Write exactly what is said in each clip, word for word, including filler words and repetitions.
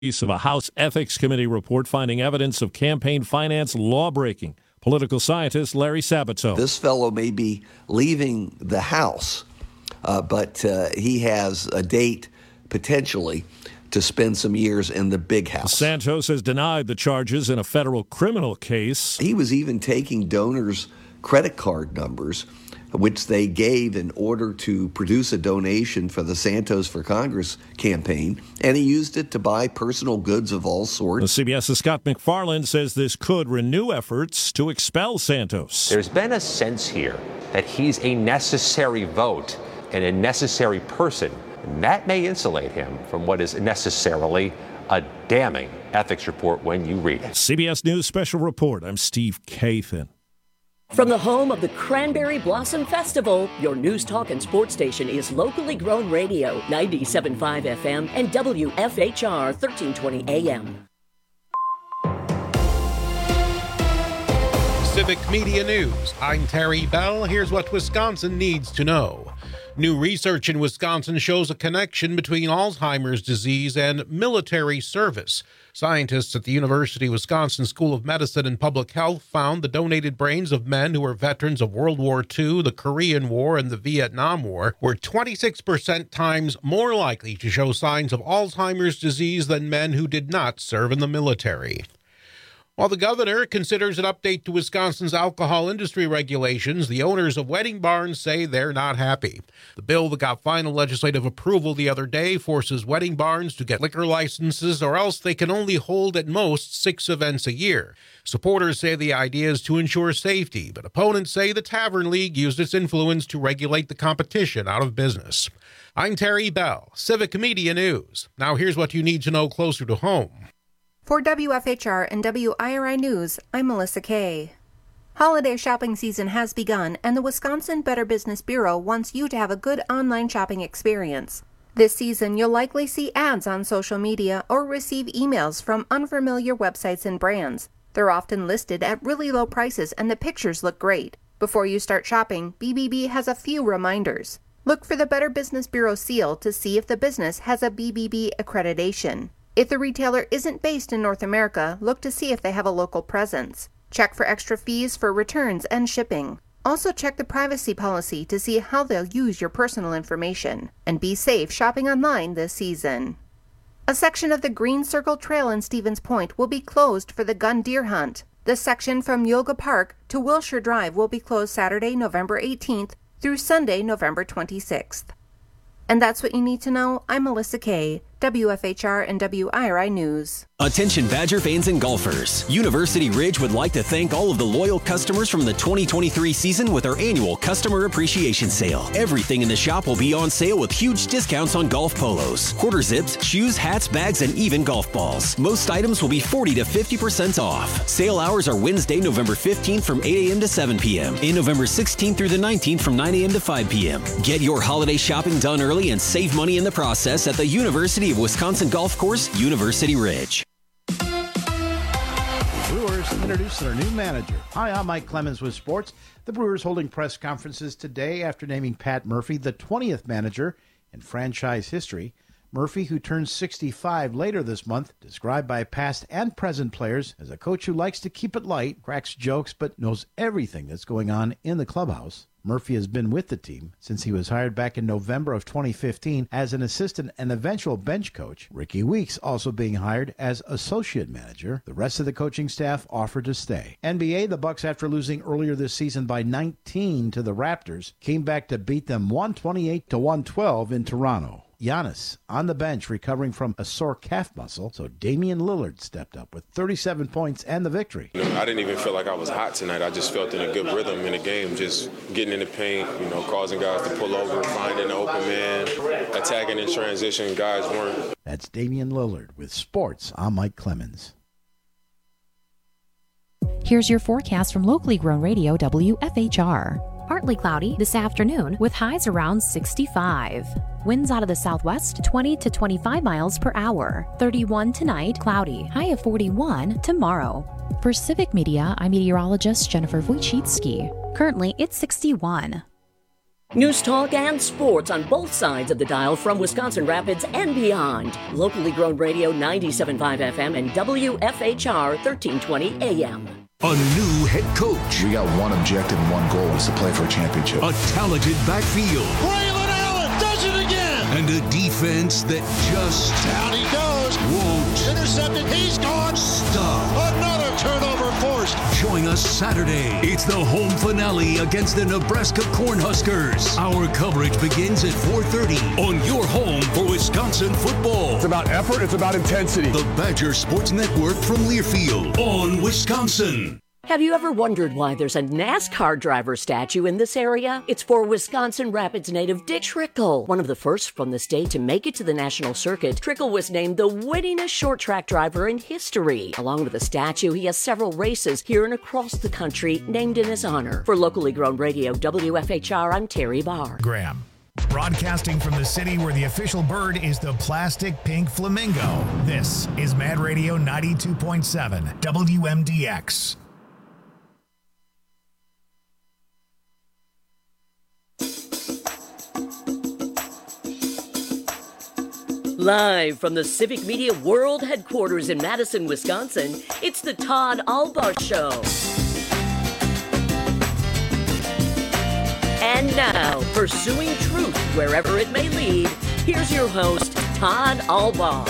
Of a House Ethics Committee report finding evidence of campaign finance lawbreaking. Political scientist Larry Sabato. This fellow may be leaving the House, uh, but uh, he has a date potentially to spend some years in the big house. Santos has denied the charges in a federal criminal case. He was even taking donors' credit card numbers, which they gave in order to produce a donation for the Santos for Congress campaign, and he used it to buy personal goods of all sorts. CBS's Scott McFarland says this could renew efforts to expel Santos. There's been a sense here that he's a necessary vote and a necessary person, and that may insulate him from what is necessarily a damning ethics report when you read it. C B S News Special Report. I'm Steve Kathan. From the home of the Cranberry Blossom Festival, your news, talk, and sports station is locally grown radio, ninety-seven point five F M and W F H R thirteen twenty A M. Civic Media News. I'm Terry Bell. Here's what Wisconsin needs to know. New research in Wisconsin shows a connection between Alzheimer's disease and military service. Scientists at the University of Wisconsin School of Medicine and Public Health found the donated brains of men who were veterans of World War Two, the Korean War, and the Vietnam War were twenty-six percent times more likely to show signs of Alzheimer's disease than men who did not serve in the military. While the governor considers an update to Wisconsin's alcohol industry regulations, the owners of wedding barns say they're not happy. The bill that got final legislative approval the other day forces wedding barns to get liquor licenses, or else they can only hold at most six events a year. Supporters say the idea is to ensure safety, but opponents say the Tavern League used its influence to regulate the competition out of business. I'm Terry Bell, Civic Media News. Now here's what you need to know closer to home. For W F H R and W I R I News, I'm Melissa Kay. Holiday shopping season has begun, and the Wisconsin Better Business Bureau wants you to have a good online shopping experience. This season, you'll likely see ads on social media or receive emails from unfamiliar websites and brands. They're often listed at really low prices, and the pictures look great. Before you start shopping, B B B has a few reminders. Look for the Better Business Bureau seal to see if the business has a B B B accreditation. If the retailer isn't based in North America, look to see if they have a local presence. Check for extra fees for returns and shipping. Also check the privacy policy to see how they'll use your personal information. And be safe shopping online this season. A section of the Green Circle Trail in Stevens Point will be closed for the gun deer hunt. The section from Yoga Park to Wilshire Drive will be closed Saturday, November eighteenth through Sunday, November twenty-sixth. And that's what you need to know. I'm Melissa Kay, W F H R and W I R I News. Attention Badger fans and golfers. University Ridge would like to thank all of the loyal customers from the twenty twenty-three season with our annual Customer Appreciation Sale. Everything in the shop will be on sale with huge discounts on golf polos, quarter zips, shoes, hats, bags, and even golf balls. Most items will be forty to fifty percent off. Sale hours are Wednesday, November fifteenth from eight a.m. to seven p.m. and November sixteenth through the nineteenth from nine a.m. to five p.m. Get your holiday shopping done early and save money in the process at the University of Wisconsin Golf Course, University Ridge. Brewers introduced their new manager. Hi, I'm Mike Clemens with sports. The Brewers holding press conferences today after naming Pat Murphy the twentieth manager in franchise history. Murphy, who turns sixty-five later this month, described by past and present players as a coach who likes to keep it light, cracks jokes, but knows everything that's going on in the clubhouse. Murphy has been with the team since he was hired back in November of twenty fifteen as an assistant and eventual bench coach. Ricky Weeks also being hired as associate manager. The rest of the coaching staff offered to stay. N B A, the Bucks, after losing earlier this season by nineteen to the Raptors, came back to beat them one twenty-eight to one twelve in Toronto. Giannis on the bench recovering from a sore calf muscle, so Damian Lillard stepped up with thirty-seven points and the victory. I didn't even feel like I was hot tonight. I just felt in a good rhythm in the game, just getting in the paint, you know, causing guys to pull over, finding the open man, attacking in transition. Guys weren't. That's Damian Lillard with sports. I'm Mike Clemens. Here's your forecast from locally grown radio W F H R. Partly cloudy this afternoon with highs around sixty-five. Winds out of the southwest twenty to twenty-five miles per hour. thirty-one tonight, cloudy. High of forty-one tomorrow. For Civic Media, I'm meteorologist Jennifer Wojcicki. Currently, it's sixty-one. News talk and sports on both sides of the dial from Wisconsin Rapids and beyond. Locally grown radio ninety-seven point five F M and W F H R thirteen twenty A M. A new head coach. We got one objective and one goal is to play for a championship. A talented backfield. Braylon Allen does it again. And a defense that just down he goes. Won't intercepted. He's gone. Stop. Another turnover forced. Join us Saturday. It's the home finale against the Nebraska Cornhuskers. Our coverage begins at four thirty on your home for Wisconsin football. It's about effort. It's about intensity. The Badger Sports Network from Learfield on Wisconsin. Have you ever wondered why there's a NASCAR driver statue in this area? It's for Wisconsin Rapids native Dick Trickle, one of the first from the state to make it to the national circuit. Trickle was named the winningest short track driver in history. Along with the statue, he has several races here and across the country named in his honor. For locally grown radio W F H R, I'm Terry Barr. Graham. Broadcasting from the city where the official bird is the plastic pink flamingo. This is Mad Radio ninety-two point seven W M D X. Live from the Civic Media World Headquarters in Madison, Wisconsin, it's the Todd Albaugh Show. And now, pursuing truth wherever it may lead, here's your host, Todd Albaugh.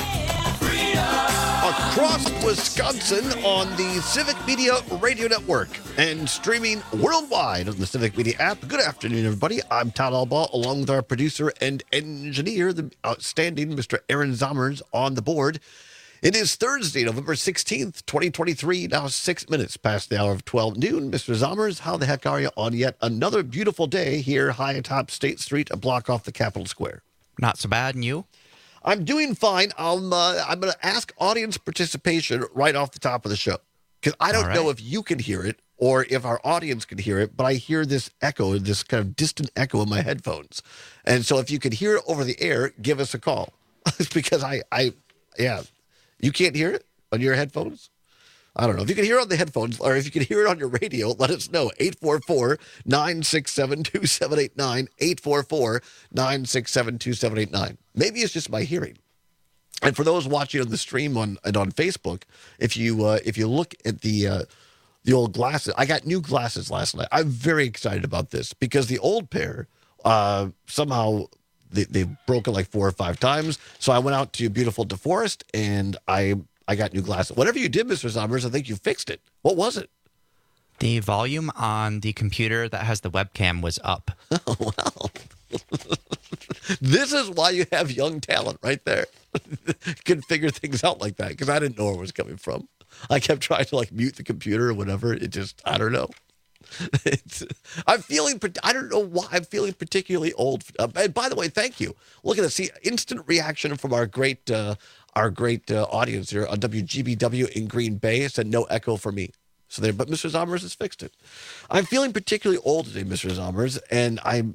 Across Wisconsin on the Civic Media Radio Network and streaming worldwide on the Civic Media app. Good afternoon, everybody. I'm Todd Albaugh, along with our producer and engineer, the outstanding Mister Aaron Zommers, on the board. It is Thursday, November sixteenth, twenty twenty-three, now six minutes past the hour of twelve noon. Mister Zommers, how the heck are you on yet another beautiful day here high atop State Street, a block off the Capitol Square? Not so bad, and you? I'm doing fine. I'm, uh, I'm going to ask audience participation right off the top of the show, because I don't right. know if you can hear it or if our audience can hear it, but I hear this echo, this kind of distant echo in my headphones. And so if you can hear it over the air, give us a call. Because I, I, yeah, you can't hear it on your headphones? I don't know. If you can hear it on the headphones or if you can hear it on your radio, let us know. eight four four, nine six seven, two seven eight nine, eight four four, nine six seven, two seven eight nine. Maybe it's just my hearing. And for those watching on the stream on and on Facebook, if you uh, if you look at the uh, the old glasses, I got new glasses last night. I'm very excited about this because the old pair uh, somehow they they've broken like four or five times. So I went out to beautiful DeForest and I I got new glasses. Whatever you did, Mister Zommers, I think you fixed it. What was it? The volume on the computer that has the webcam was up. Oh, wow. This is why you have young talent right there. Can figure things out like that, because I didn't know where it was coming from. I kept trying to like mute the computer or whatever. It just, I don't know. It's, I'm feeling, I don't know why I'm feeling particularly old. Uh, and by the way, thank you. Look at this. See, instant reaction from our great, uh, our great uh, audience here on W G B W in Green Bay. It said no echo for me. So there, but Mister Zommers has fixed it. I'm feeling particularly old today, Mister Zommers, and I'm,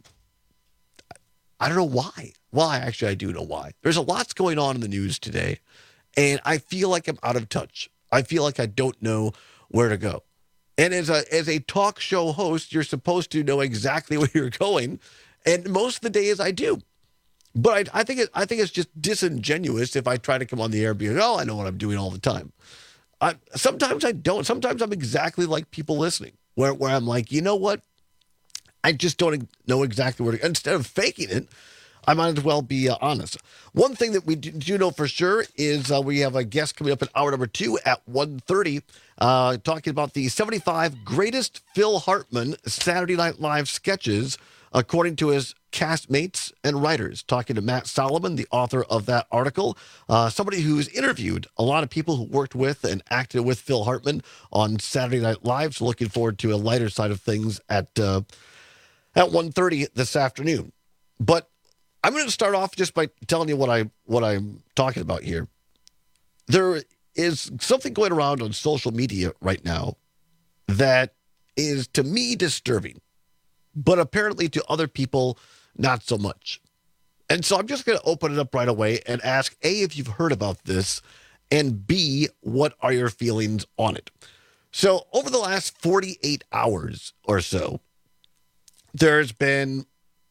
I don't know why. Well, actually, I do know why. There's a lot going on in the news today, and I feel like I'm out of touch. I feel like I don't know where to go. And as a as a talk show host, you're supposed to know exactly where you're going, and most of the days I do. But I, I think it, I think it's just disingenuous if I try to come on the air and be like, oh, I know what I'm doing all the time. I, sometimes I don't. Sometimes I'm exactly like people listening, where where I'm like, you know what? I just don't know exactly where to. Instead of faking it, I might as well be uh, honest. One thing that we do, do know for sure is uh, we have a guest coming up in hour number two at one thirty, uh, talking about the seventy-five greatest Phil Hartman Saturday Night Live sketches, according to his castmates and writers. Talking to Matt Solomon, the author of that article, uh, somebody who's interviewed a lot of people who worked with and acted with Phil Hartman on Saturday Night Live. So looking forward to a lighter side of things at uh, at one thirty this afternoon. But I'm going to start off just by telling you what I what I'm talking about here. There is something going around on social media right now that is, to me, disturbing, but apparently to other people, not so much. And so I'm just going to open it up right away and ask, A, if you've heard about this, and B, what are your feelings on it? So over the last forty-eight hours or so, there's been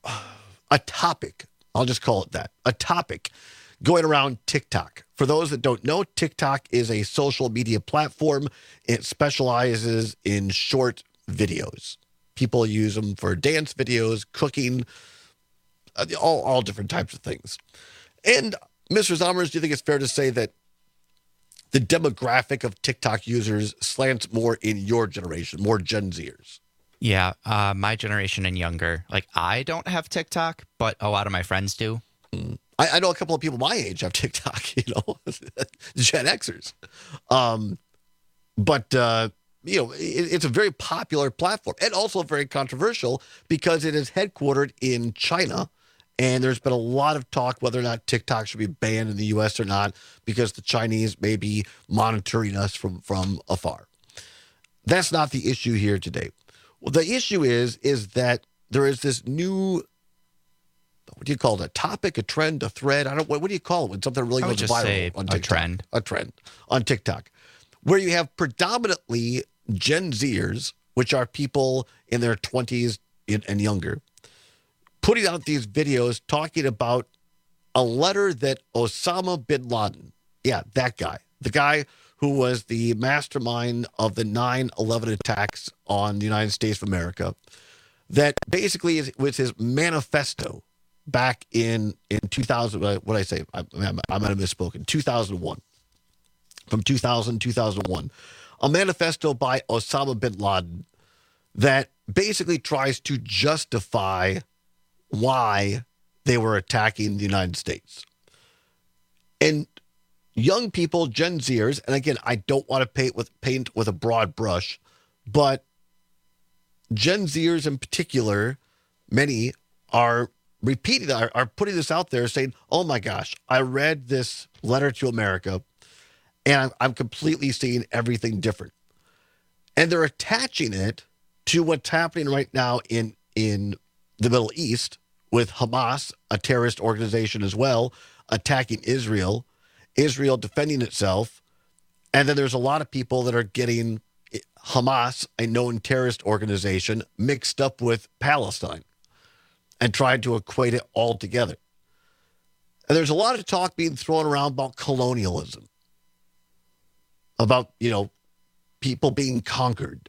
a topic. I'll just call it that. A topic going around TikTok. For those that don't know, TikTok is a social media platform. It specializes in short videos. People use them for dance videos, cooking, all, all different types of things. And Mister Zommers, do you think it's fair to say that the demographic of TikTok users slants more in your generation, more Gen Zers? Yeah, uh, my generation and younger. Like, I don't have TikTok, but a lot of my friends do. Mm. I, I know a couple of people my age have TikTok, you know, Gen Xers. Um, but, uh, you know, it, it's a very popular platform and also very controversial because it is headquartered in China. And there's been a lot of talk whether or not TikTok should be banned in the U S or not because the Chinese may be monitoring us from, from afar. That's not the issue here today. Well, the issue is, is that there is this new, what do you call it, a topic, a trend, a thread? I don't. What, what do you call it when something really I would goes just viral say on a TikTok? trend. A trend on TikTok, where you have predominantly Gen Zers, which are people in their twenties and younger, putting out these videos talking about a letter that Osama bin Laden, yeah, that guy, the guy who was the mastermind of the nine eleven attacks on the United States of America, that basically is, was his manifesto back in, in two thousand, what did I say? I, I might have misspoken, two thousand one. From two thousand, two thousand one. A manifesto by Osama bin Laden that basically tries to justify why they were attacking the United States. And young people, Gen Zers, and again, I don't want to paint with paint with a broad brush, but Gen Zers in particular, many are repeating, are, are putting this out there saying, oh my gosh, I read this letter to America and I'm, I'm completely seeing everything different. And they're attaching it to what's happening right now in, in the Middle East with Hamas, a terrorist organization as well, attacking Israel, Israel defending itself. And then there's a lot of people that are getting Hamas, a known terrorist organization, mixed up with Palestine and trying to equate it all together. And there's a lot of talk being thrown around about colonialism, about, you know, people being conquered.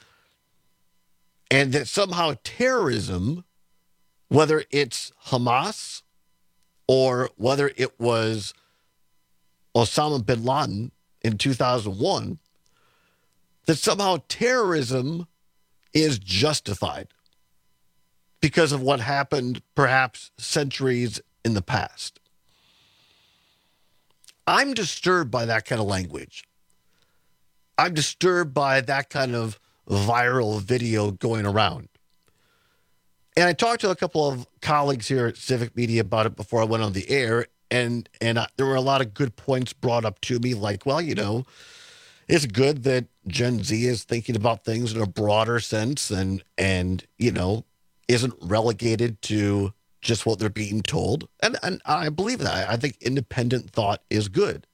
And that somehow terrorism, whether it's Hamas or whether it was Osama bin Laden in two thousand one, that somehow terrorism is justified because of what happened perhaps centuries in the past. I'm disturbed by that kind of language. I'm disturbed by that kind of viral video going around. And I talked to a couple of colleagues here at Civic Media about it before I went on the air, and and I, there were a lot of good points brought up to me, like, well, you know, it's good that Gen Z is thinking about things in a broader sense and, and you know, isn't relegated to just what they're being told. And, and I believe that. I think independent thought is good.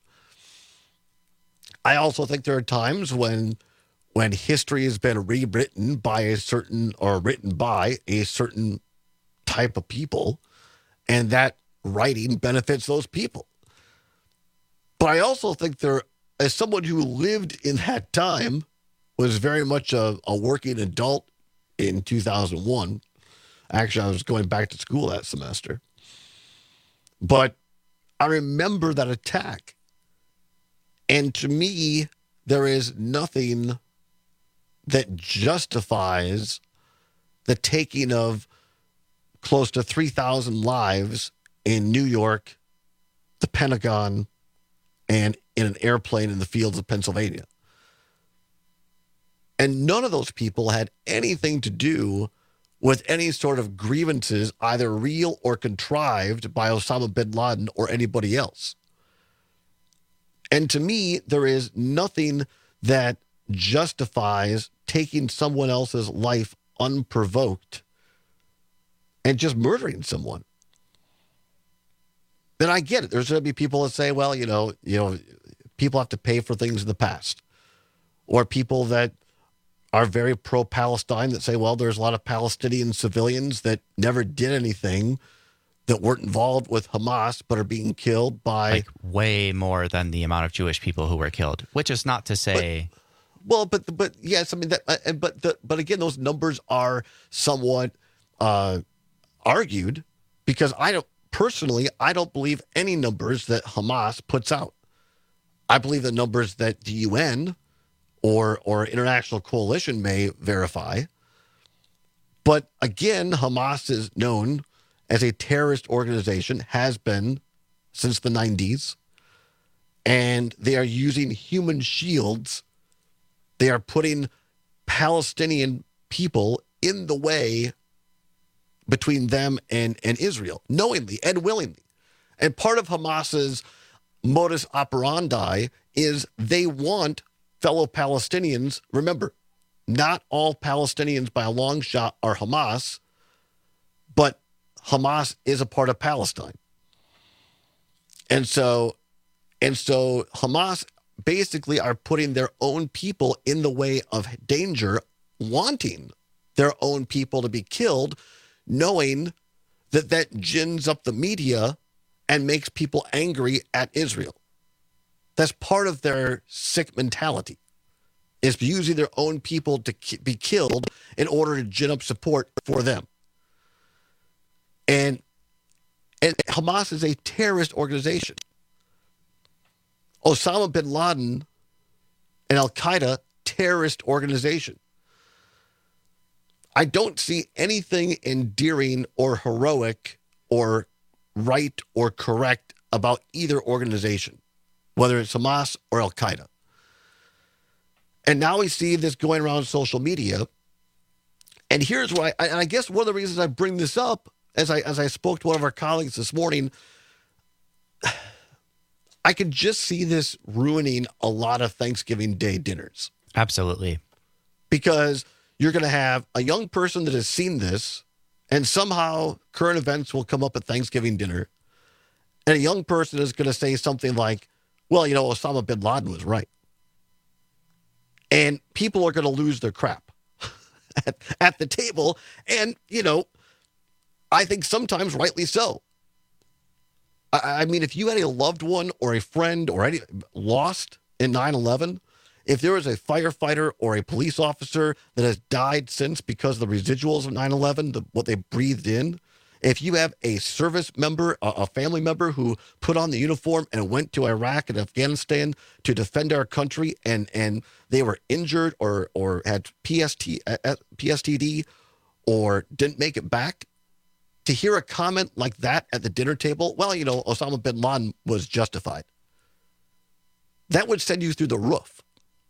I also think there are times when when history has been rewritten by a certain, or written by a certain type of people, and that writing benefits those people. But I also think there, as someone who lived in that time, was very much a, a working adult in two thousand one. Actually, I was going back to school that semester. But I remember that attack. And to me, there is nothing that justifies the taking of close to three thousand lives in New York, the Pentagon, and in an airplane in the fields of Pennsylvania. And none of those people had anything to do with any sort of grievances, either real or contrived by Osama bin Laden or anybody else. And to me, there is nothing that justifies taking someone else's life unprovoked and just murdering someone. Then I get it. There's going to be people that say, well, you know, you know, people have to pay for things in the past, or people that are very pro-Palestine that say, well, there's a lot of Palestinian civilians that never did anything, that weren't involved with Hamas, but are being killed by... Like way more than the amount of Jewish people who were killed, which is not to say... But, well, but but yes, I mean, that, uh, but the, but again, those numbers are somewhat uh, argued, because I don't, personally, I don't believe any numbers that Hamas puts out. I believe the numbers that the U N or or international coalition may verify. But again, Hamas is known as a terrorist organization, has been since the nineties, and they are using human shields. They are putting Palestinian people in the way between them and, and Israel, knowingly and willingly. And part of Hamas's modus operandi is they want fellow Palestinians. Remember, not all Palestinians by a long shot are Hamas, but Hamas is a part of Palestine. And so, and so Hamas basically are putting their own people in the way of danger, wanting their own people to be killed, knowing that that gins up the media and makes people angry at Israel. That's part of their sick mentality, is using their own people to ki- be killed in order to gin up support for them. And, and Hamas is a terrorist organization. Osama bin Laden and Al-Qaeda, terrorist organization. I don't see anything endearing or heroic or right or correct about either organization, whether it's Hamas or Al-Qaeda. And now we see this going around social media. And here's why, and I guess one of the reasons I bring this up, as I as I spoke to one of our colleagues this morning, I could just see this ruining a lot of Thanksgiving Day dinners. Absolutely. Because you're going to have a young person that has seen this, and somehow current events will come up at Thanksgiving dinner, and a young person is going to say something like, well, you know, Osama bin Laden was right. And people are going to lose their crap at, at the table. And, you know, I think sometimes rightly so. I, I mean, if you had a loved one or a friend or any lost in nine eleven, if there was a firefighter or a police officer that has died since because of the residuals of nine eleven, the, what they breathed in, if you have a service member, a, a family member who put on the uniform and went to Iraq and Afghanistan to defend our country, and, and they were injured or or had P S T, uh, P S T D or didn't make it back, to hear a comment like that at the dinner table, well, you know, Osama bin Laden was justified. That would send you through the roof.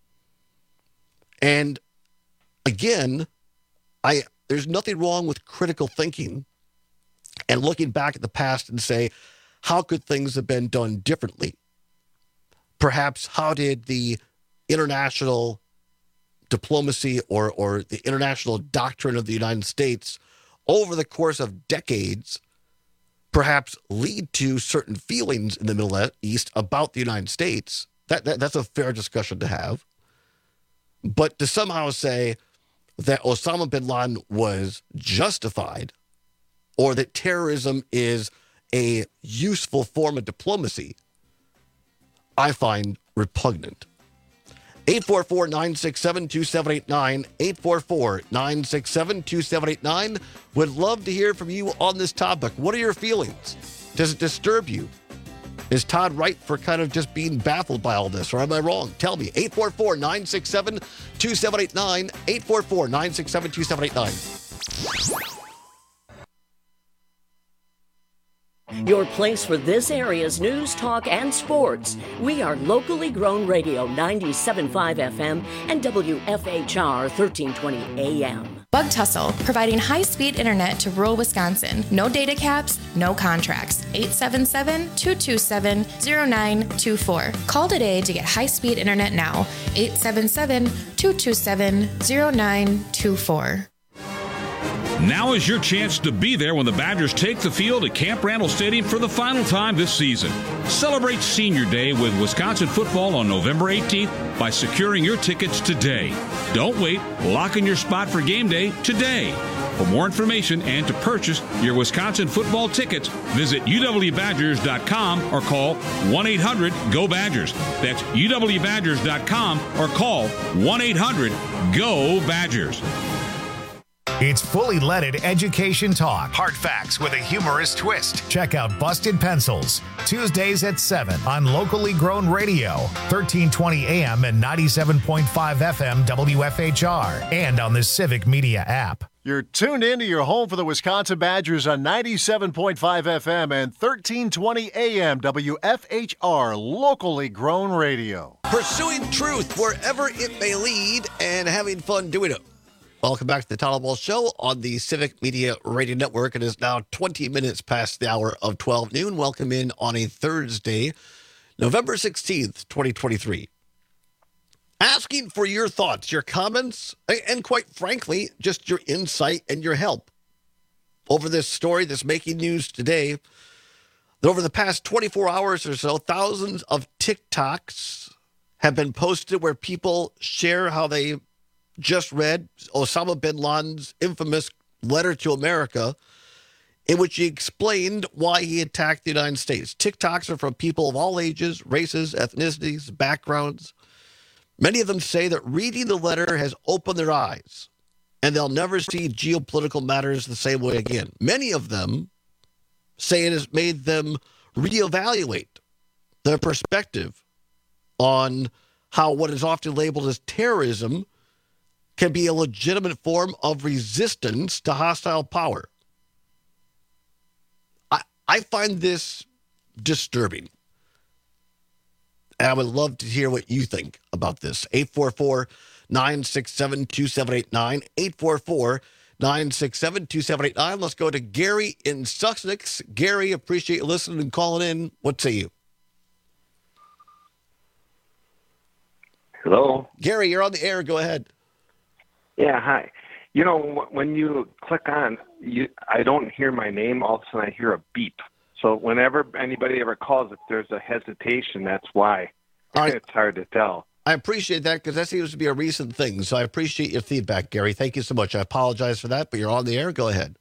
And again, I there's nothing wrong with critical thinking and looking back at the past and say, how could things have been done differently? Perhaps how did the international diplomacy or, or the international doctrine of the United States over the course of decades perhaps lead to certain feelings in the Middle East about the United States? That, that that's a fair discussion to have. But to somehow say that Osama bin Laden was justified, or that terrorism is a useful form of diplomacy, I find repugnant. eight four four, nine six seven, two seven eight nine, eight four four, nine six seven, two seven eight nine. Would love to hear from you on this topic. What are your feelings? Does it disturb you? Is Todd right for kind of just being baffled by all this, or am I wrong? Tell me. eight four four, nine six seven, two seven eight nine, eight four four, nine six seven, two seven eight nine. Your place for this area's news, talk, and sports. We are locally grown radio ninety-seven point five F M and W F H R thirteen twenty A M. Bug Tussle, providing high-speed internet to rural Wisconsin. No data caps, no contracts. eight seven seven, two two seven, zero nine two four. Call today to get high-speed internet now. eight seven seven, two two seven, zero nine two four. Now is your chance to be there when the Badgers take the field at Camp Randall Stadium for the final time this season. Celebrate Senior Day with Wisconsin football on November eighteenth by securing your tickets today. Don't wait. Lock in your spot for game day today. For more information and to purchase your Wisconsin football tickets, visit U W Badgers dot com or call one eight hundred G O Badgers. That's U W Badgers dot com or call one eight hundred G O Badgers. It's fully leaded education talk. Hard facts with a humorous twist. Check out Busted Pencils, Tuesdays at seven on locally grown radio, thirteen twenty A M and ninety-seven point five F M W F H R, and on the Civic Media app. You're tuned into your home for the Wisconsin Badgers on ninety-seven point five F M and thirteen twenty A M W F H R, locally grown radio. Pursuing truth wherever it may lead and having fun doing it. Welcome back to the Tyler Ball Show on the Civic Media Radio Network. It is now twenty minutes past the hour of twelve noon. Welcome in on a Thursday, November sixteenth, twenty twenty-three. Asking for your thoughts, your comments, and quite frankly, just your insight and your help over this story that's making news today. That over the past twenty-four hours or so, thousands of TikToks have been posted where people share how they just read Osama bin Laden's infamous letter to America, in which he explained why he attacked the United States. TikToks are from people of all ages, races, ethnicities, backgrounds. Many of them say that reading the letter has opened their eyes, and they'll never see geopolitical matters the same way again. Many of them say it has made them reevaluate their perspective on how what is often labeled as terrorism can be a legitimate form of resistance to hostile power. I, I find this disturbing. And I would love to hear what you think about this. eight four four, nine six seven, two seven eight nine, eight four four, nine six seven, two seven eight nine. Let's go to Gary in Sussex. Gary, appreciate you listening and calling in. What say you? Hello? Gary, you're on the air. Go ahead. Yeah, hi. You know, when you click on, you, I don't hear my name. All of a sudden, I hear a beep. So whenever anybody ever calls, if there's a hesitation, that's why. All right. It's hard to tell. I appreciate that because that seems to be a recent thing. So I appreciate your feedback, Gary. Thank you so much. I apologize for that, but you're on the air. Go ahead.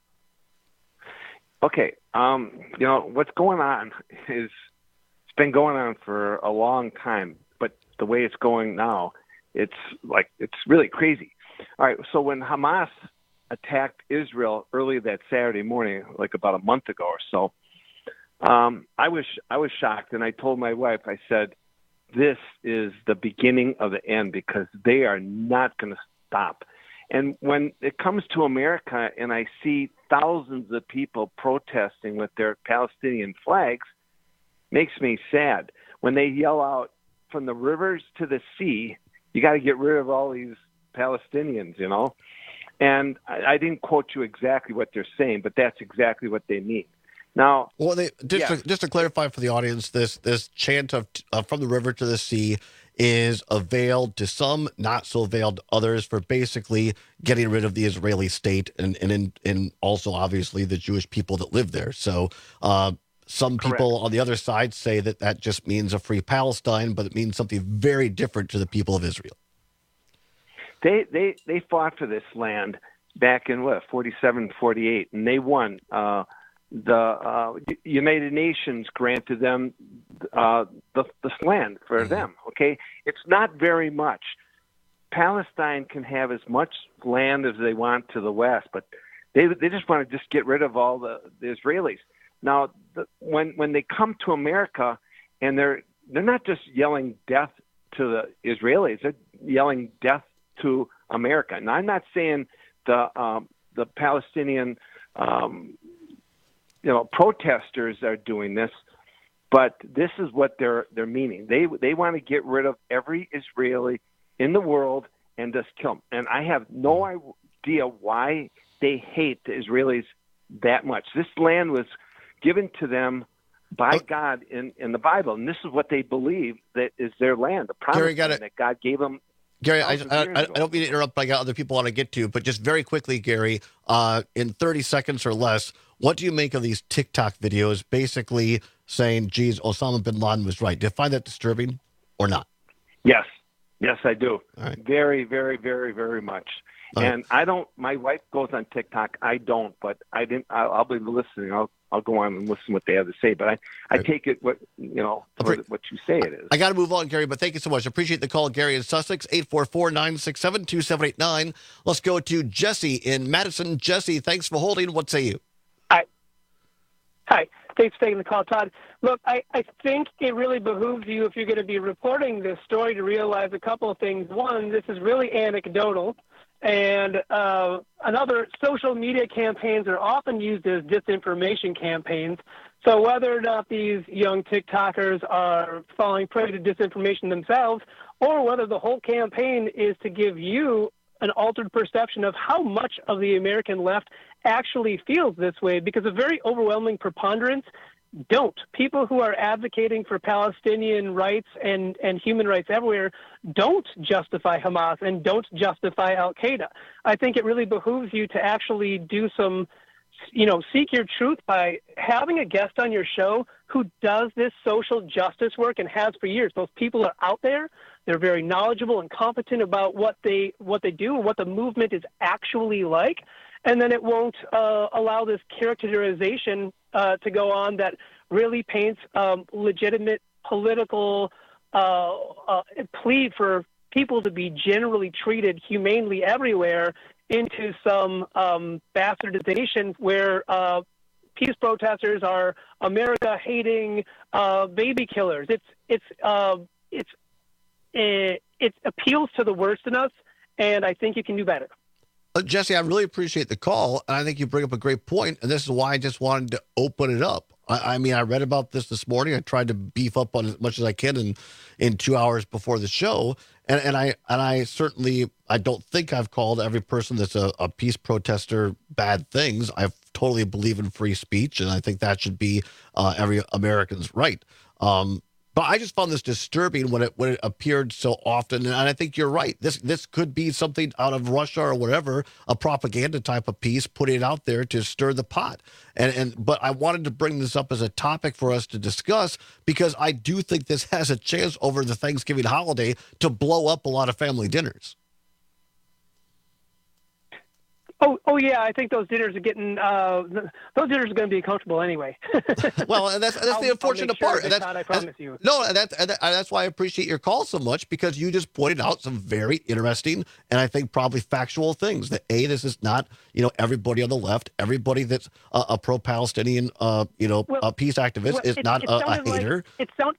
Okay. Um, you know, what's going on is it's been going on for a long time, but the way it's going now, it's like it's really crazy. All right, so when Hamas attacked Israel early that Saturday morning, like about a month ago or so, um, I was I was shocked, and I told my wife, I said, this is the beginning of the end because they are not going to stop. And when it comes to America and I see thousands of people protesting with their Palestinian flags, makes me sad. When they yell out, from the rivers to the sea, you got to get rid of all these Palestinians, you know. And I, I didn't quote you exactly what they're saying, but that's exactly what they mean. Now, well, they, just, yeah. to, just to clarify for the audience, this this chant of uh, from the river to the sea is availed to some, not so availed to others, for basically getting rid of the Israeli state and and, in, and also obviously the Jewish people that live there. So uh, some people Correct. on the other side say that that just means a free Palestine, but it means something very different to the people of Israel. They they they fought for this land back in what forty-seven, forty-eight, and they won. Uh, the uh, United Nations granted them uh, the, this land for mm-hmm. them. Okay, it's not very much. Palestine can have as much land as they want to the west, but they they just want to just get rid of all the, the Israelis. Now, the, when when they come to America, and they're they're not just yelling death to the Israelis; they're yelling death to America. And I'm not saying the um, the Palestinian um, you know protesters are doing this, but this is what they're they're meaning. They they want to get rid of every Israeli in the world and just kill them. And I have no idea why they hate the Israelis that much. This land was given to them by God in, in the Bible, and this is what they believe that is their land, the promised Gary, gotta, land that God gave them. Gary, I, I, I don't mean to interrupt, but I got other people I want to get to, but just very quickly, Gary, uh, in thirty seconds or less, what do you make of these TikTok videos basically saying, geez, Osama bin Laden was right? Do you find that disturbing or not? Yes. Yes, I do. Right. Very, very, very, very much. All and right. I don't, my wife goes on TikTok. I don't, but I didn't, I'll, I'll be listening. I'll, I'll go on and listen to what they have to say, but I, I right. take it what, you know, for what you say it is. I got to move on, Gary, but thank you so much. I appreciate the call, Gary in Sussex, eight four four, nine six seven, two seven eight nine. Let's go to Jesse in Madison. Jesse, thanks for holding. What say you? Hi. Hi. Thanks for taking the call, Todd. Look, I, I think it really behooves you, if you're going to be reporting this story, to realize a couple of things. One, this is really anecdotal. And uh, another, social media campaigns are often used as disinformation campaigns. So whether or not these young TikTokers are falling prey to disinformation themselves, or whether the whole campaign is to give you an altered perception of how much of the American left actually feels this way, because a very overwhelming preponderance don't. People who are advocating for Palestinian rights and, and human rights everywhere don't justify Hamas and don't justify Al-Qaeda. I think it really behooves you to actually do some, you know, seek your truth by having a guest on your show who does this social justice work and has for years. Those people are out there. They're very knowledgeable and competent about what they what they do and what the movement is actually like. And then it won't uh, allow this characterization uh, to go on that really paints um, legitimate political uh, uh, plea for people to be generally treated humanely everywhere into some um, bastardization where uh, peace protesters are America-hating uh, baby killers. It's it's uh, it's it, it appeals to the worst in us, and I think you can do better. Uh, Jesse, I really appreciate the call, and I think you bring up a great point, and this is why I just wanted to open it up. I, I mean, I read about this this morning. I tried to beef up on as much as I can in, in two hours before the show, and, and I and I certainly I don't think I've called every person that's a, a peace protester bad things. I totally believe in free speech, and I think that should be uh, every American's right. Um, But I just found this disturbing when it when it appeared so often, and I think you're right. This this could be something out of Russia or whatever, a propaganda type of piece, putting it out there to stir the pot. And and but I wanted to bring this up as a topic for us to discuss because I do think this has a chance over the Thanksgiving holiday to blow up a lot of family dinners. Oh, oh yeah. I think those dinners are getting. Uh, those dinners are going to be comfortable anyway. Well, and that's that's the I'll, unfortunate I'll part. Sure That's, not, I promise that's, you. No, and that's and that's why I appreciate your call so much because you just pointed out some very interesting and I think probably factual things. That a this is not you know everybody on the left, everybody that's a, a pro-Palestinian uh, you know well, a peace activist well, is it, not it a, a hater. Like, it sound,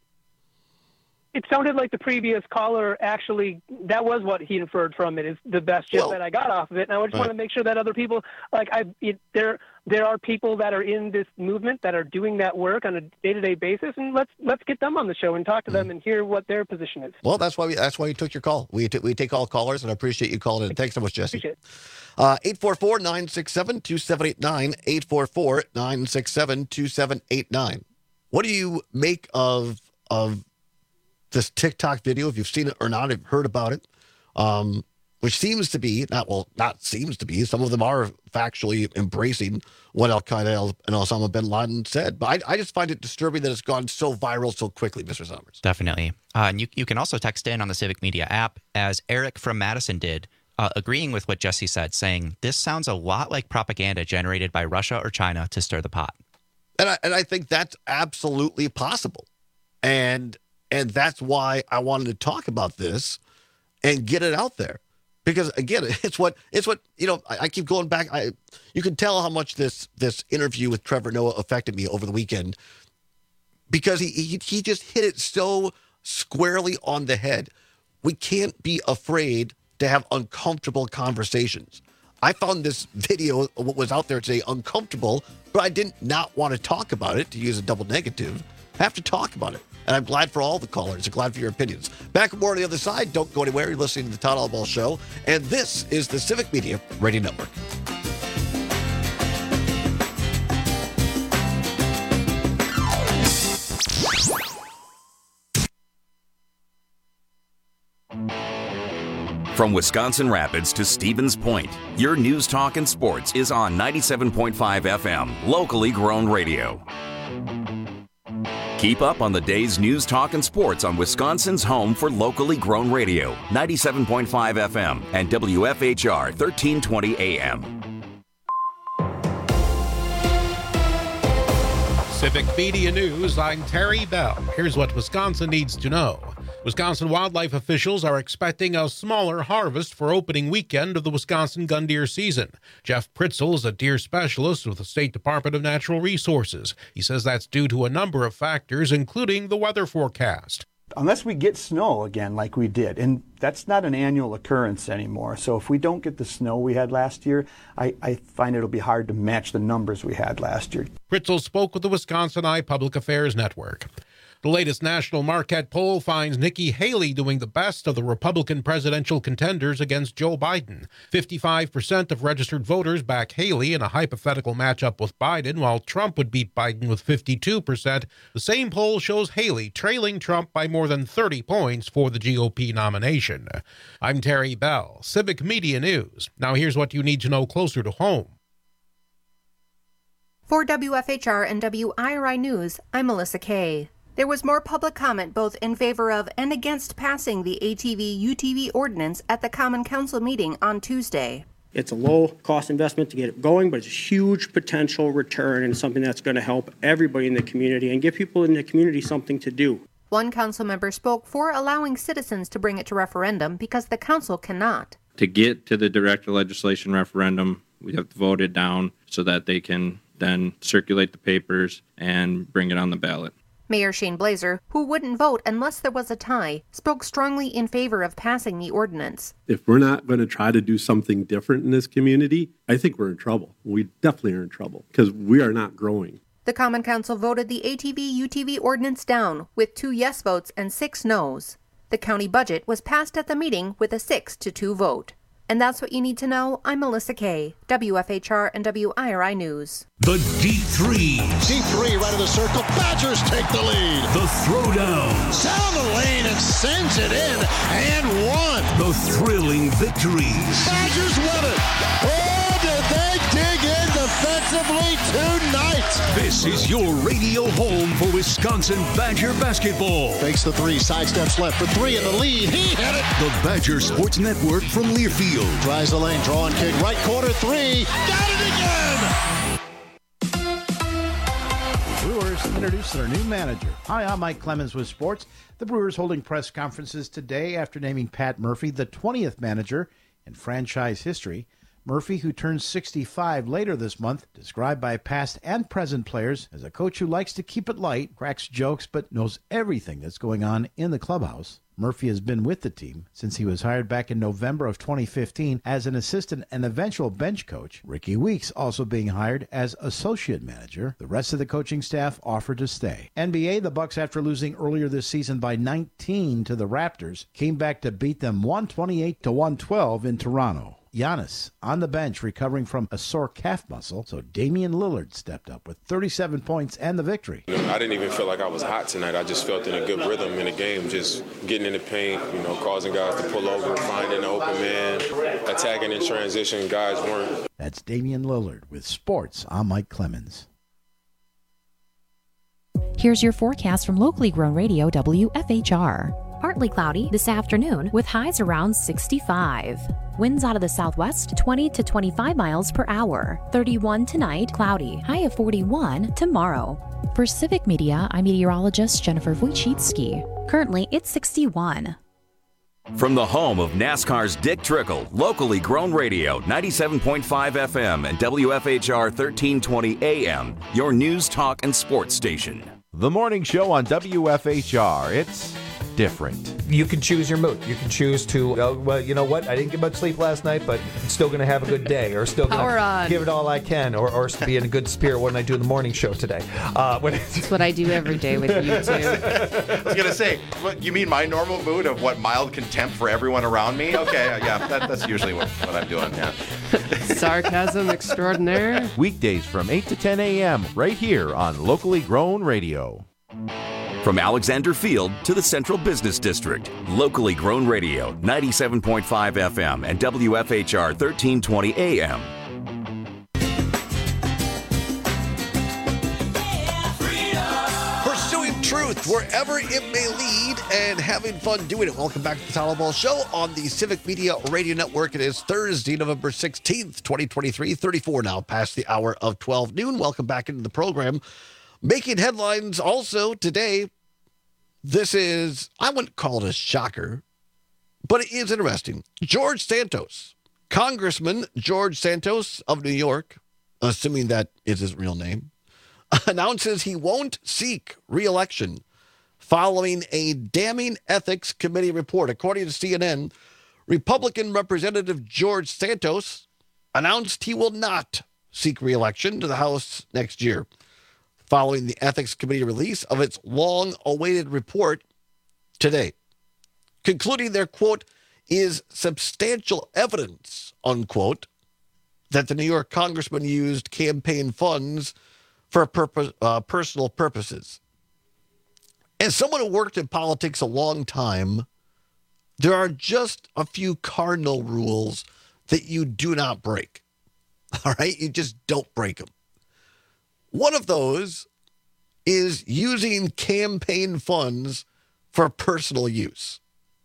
It sounded like the previous caller actually, that was what he inferred from it, is the best gist well, that I got off of it. And I just right. want to make sure that other people, like I, it, there there are people that are in this movement that are doing that work on a day-to-day basis, and let's let's get them on the show and talk to mm. them and hear what their position is. Well, that's why we that's why you took your call. We t- we take all callers, and I appreciate you calling in. Thanks so much, Jesse. Appreciate it. Uh, eight four four, nine six seven, two seven eight nine, eight four four, nine six seven, two seven eight nine. What do you make of of this TikTok video, if you've seen it or not, have heard about it, um, which seems to be, not well, not seems to be, some of them are factually embracing what Al-Qaeda and Osama bin Laden said. But I, I just find it disturbing that it's gone so viral so quickly, Mister Summers. Definitely. Uh, and you, you can also text in on the Civic Media app, as Eric from Madison did, uh, agreeing with what Jesse said, saying, this sounds a lot like propaganda generated by Russia or China to stir the pot. And I, and I think that's absolutely possible. And And that's why I wanted to talk about this and get it out there. Because again, it's what it's what you know, I, I keep going back. I you can tell how much this this interview with Trevor Noah affected me over the weekend. Because he he, he just hit it so squarely on the head. We can't be afraid to have uncomfortable conversations. I found this video, what was out there today, uncomfortable, but I did not want to talk about it, to use a double negative. I have to talk about it. And I'm glad for all the callers. I'm glad for your opinions. Back with more on the other side. Don't go anywhere. You're listening to the Todd Albaugh Show. And this is the Civic Media Radio Network. From Wisconsin Rapids to Stevens Point, your news, talk, and sports is on ninety-seven point five F M, locally grown radio. Keep up on the day's news, talk, and sports on Wisconsin's home for locally grown radio, ninety-seven point five F M and W F H R thirteen twenty A M. Civic Media News, I'm Terry Bell. Here's what Wisconsin needs to know. Wisconsin wildlife officials are expecting a smaller harvest for opening weekend of the Wisconsin gun deer season. Jeff Pritzel is a deer specialist with the State Department of Natural Resources. He says that's due to a number of factors, including the weather forecast. Unless we get snow again like we did, and that's not an annual occurrence anymore. So if we don't get the snow we had last year, I, I find it'll be hard to match the numbers we had last year. Pritzel spoke with the Wisconsin Eye Public Affairs Network. The latest national Marquette poll finds Nikki Haley doing the best of the Republican presidential contenders against Joe Biden. fifty-five percent of registered voters back Haley in a hypothetical matchup with Biden, while Trump would beat Biden with fifty-two percent. The same poll shows Haley trailing Trump by more than thirty points for the G O P nomination. I'm Terry Bell, Civic Media News. Now here's what you need to know closer to home. For W F H R and W I R I News, I'm Melissa Kay. There was more public comment both in favor of and against passing the A T V U T V ordinance at the Common Council meeting on Tuesday. It's a low-cost investment to get it going, but it's a huge potential return and something that's going to help everybody in the community and give people in the community something to do. One council member spoke for allowing citizens to bring it to referendum because the council cannot. To get to the direct legislation referendum, we have to vote it down so that they can then circulate the papers and bring it on the ballot. Mayor Shane Blazer, who wouldn't vote unless there was a tie, spoke strongly in favor of passing the ordinance. If we're not going to try to do something different in this community, I think we're in trouble. We definitely are in trouble because we are not growing. The Common Council voted the A T V U T V ordinance down with two yes votes and six noes. The county budget was passed at the meeting with a six to two vote. And that's what you need to know. I'm Melissa Kay, W F H R and W I R I News. The deep threes. Deep three right of the circle. Badgers take the lead. The throwdowns. Down the lane and sends it in and one. The thrilling victories. Badgers win it. Oh, did they dig in defensively tonight? This is your radio home for Wisconsin Badger basketball. Fakes the three, sidesteps left for three in the lead. He hit it. The Badger Sports Network from Learfield. Drives the lane, drawing kick, right corner three. Got it again. The Brewers introduced their new manager. Hi, I'm Mike Clemens with sports. The Brewers holding press conferences today after naming Pat Murphy the twentieth manager in franchise history. Murphy, who turns sixty-five later this month, described by past and present players as a coach who likes to keep it light, cracks jokes, but knows everything that's going on in the clubhouse. Murphy has been with the team since he was hired back in November of twenty fifteen as an assistant and eventual bench coach. Ricky Weeks also being hired as associate manager. The rest of the coaching staff offered to stay. N B A, the Bucks, after losing earlier this season by nineteen to the Raptors, came back to beat them one twenty-eight to one twelve in Toronto. Giannis on the bench recovering from a sore calf muscle, so Damian Lillard stepped up with thirty-seven points and the victory. You know, I didn't even feel like I was hot tonight. I just felt in a good rhythm in the game, just getting in the paint, you know, causing guys to pull over, finding an open man, attacking in transition. Guys weren't. That's Damian Lillard with sports. I'm Mike Clemens. Here's your forecast from locally grown radio W F H R. Partly cloudy this afternoon with highs around sixty-five. Winds out of the southwest twenty to twenty-five miles per hour. thirty-one tonight, cloudy. High of forty-one tomorrow. For Civic Media, I'm meteorologist Jennifer Wojcicki. Currently, it's sixty-one. From the home of NASCAR's Dick Trickle, locally grown radio, ninety-seven point five F M and W F H R thirteen twenty A M, your news, talk, and sports station. The morning show on W F H R. It's different. You can choose your mood. You can choose to, well, well you know what? I didn't get much sleep last night, but I'm still going to have a good day, or still going to give it all I can, or, or be in a good spirit when I do the morning show today. Uh, when That's what I do every day with you, too. I was going to say, what, you mean my normal mood of what, mild contempt for everyone around me? Okay, yeah, that, that's usually what, what I'm doing, yeah. Sarcasm extraordinaire. Weekdays from eight to ten A M right here on Locally Grown Radio. From Alexander Field to the Central Business District, locally grown radio, ninety-seven point five F M and W F H R thirteen twenty A M. Pursuing truth wherever it may lead and having fun doing it. Welcome back to the Tyler Ball Show on the Civic Media Radio Network. It is Thursday, November sixteenth, twenty twenty-three, thirty-four now past the hour of twelve noon. Welcome back into the program. Making headlines also today. This is, I wouldn't call it a shocker, but it is interesting. George Santos, Congressman George Santos of New York, assuming that is his real name, announces he won't seek re-election following a damning ethics committee report. According to C N N, Republican Representative George Santos announced he will not seek re-election to the House next year, following the Ethics Committee release of its long-awaited report today, concluding there, quote, is substantial evidence, unquote, that the New York congressman used campaign funds for purpose, uh, personal purposes. As someone who worked in politics a long time, there are just a few cardinal rules that you do not break. All right? You just don't break them. One of those is using campaign funds for personal use.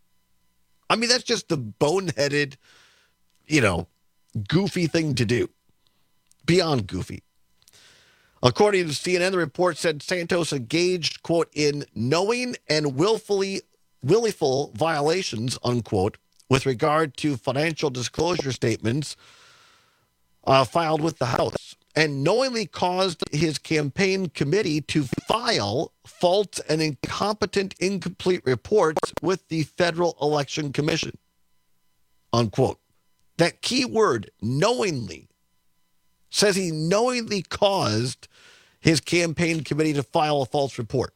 I mean, that's just the boneheaded, you know, goofy thing to do. Beyond goofy. According to C N N, the report said Santos engaged, quote, in knowing and willfully, willful violations, unquote, with regard to financial disclosure statements uh, filed with the House, and knowingly caused his campaign committee to file false and incompetent, incomplete reports with the Federal Election Commission, unquote. That key word, knowingly, says he knowingly caused his campaign committee to file a false report.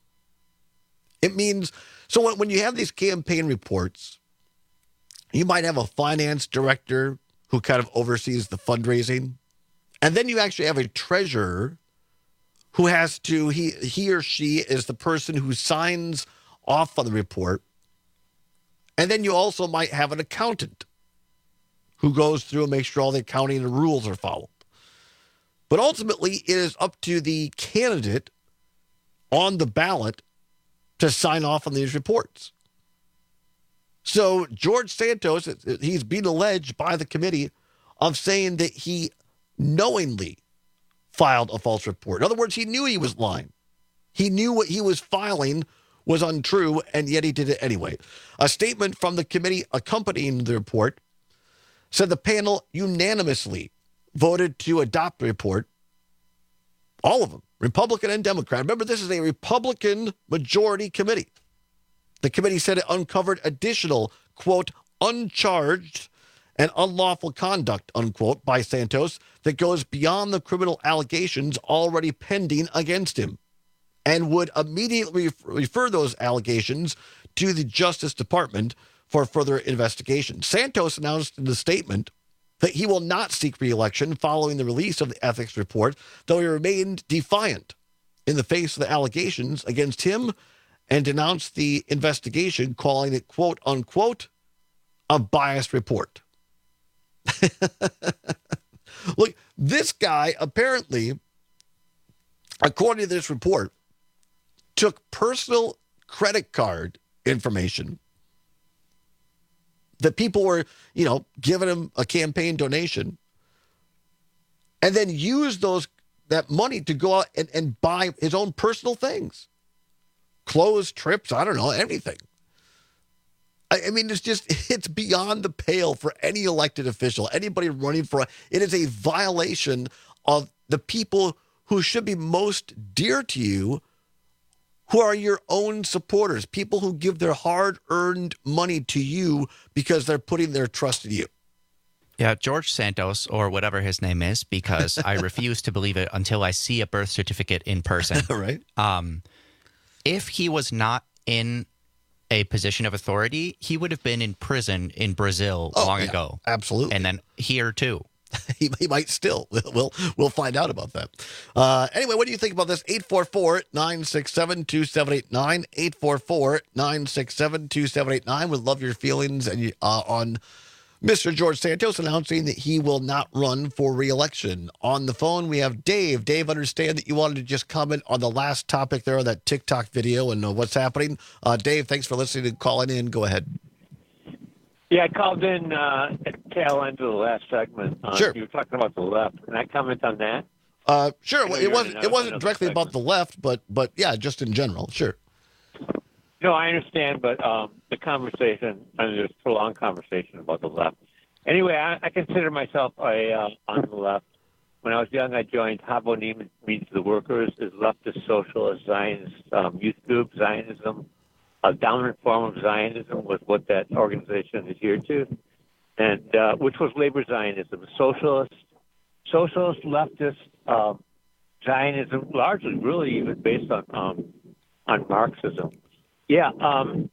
It means, so when, when you have these campaign reports, you might have a finance director who kind of oversees the fundraising. And then you actually have a treasurer who has to, he, he or she is the person who signs off on the report. And then you also might have an accountant who goes through and makes sure all the accounting and rules are followed. But ultimately, it is up to the candidate on the ballot to sign off on these reports. So George Santos, he's being alleged by the committee of saying that he knowingly filed a false report. In other words, he knew he was lying. He knew what he was filing was untrue, and yet he did it anyway. A statement from the committee accompanying the report said the panel unanimously voted to adopt the report. All of them, Republican and Democrat. Remember, this is a Republican majority committee. The committee said it uncovered additional, quote, uncharged and unlawful conduct, unquote, by Santos that goes beyond the criminal allegations already pending against him, and would immediately refer those allegations to the Justice Department for further investigation. Santos announced in the statement that he will not seek re-election following the release of the ethics report, though he remained defiant in the face of the allegations against him and denounced the investigation, calling it, quote, unquote, a biased report. Look, this guy apparently, according to this report, took personal credit card information that people were, you know, giving him a campaign donation, and then used those that money to go out and, and buy his own personal things. Clothes, trips, I don't know, anything. I, I mean, it's just, it's beyond the pale for any elected official, anybody running for, it is a violation of the people who should be most dear to you, who are your own supporters, people who give their hard-earned money to you because they're putting their trust in you. Yeah, George Santos, or whatever his name is, because I refuse to believe it until I see a birth certificate in person. Right. Um, if he was not in a position of authority, he would have been in prison in Brazil oh, long yeah, ago. Absolutely. And then here, too. he, he might still. We'll we'll find out about that. Uh, anyway, what do you think about this? eight four four, nine six seven, two seven eight nine. eight four four, nine six seven, two seven eight nine. Would love your feelings and uh, on Mister George Santos announcing that he will not run for re-election. On the phone, we have Dave. Dave, understand that you wanted to just comment on the last topic there, that TikTok video and uh, what's happening. Uh, Dave, thanks for listening and calling in. Go ahead. Yeah, I called in uh, at the tail end of the last segment. Uh, Sure. You were talking about the left. Can I comment on that? Uh, sure. Well, I know it you're wasn't. in It wasn't another directly segment. about the left, but but yeah, just in general. Sure. No, I understand, but um, the conversation, I mean, there's a prolonged conversation about the left. Anyway, I, I consider myself a uh, on the left. When I was young, I joined Havonim Meets the Workers, is leftist, socialist, Zionist um, youth group, Zionism. A dominant form of Zionism was what that organization adhered to, and uh, which was labor Zionism, socialist, socialist, leftist um, Zionism, largely really even based on um, on Marxism. Yeah. Um,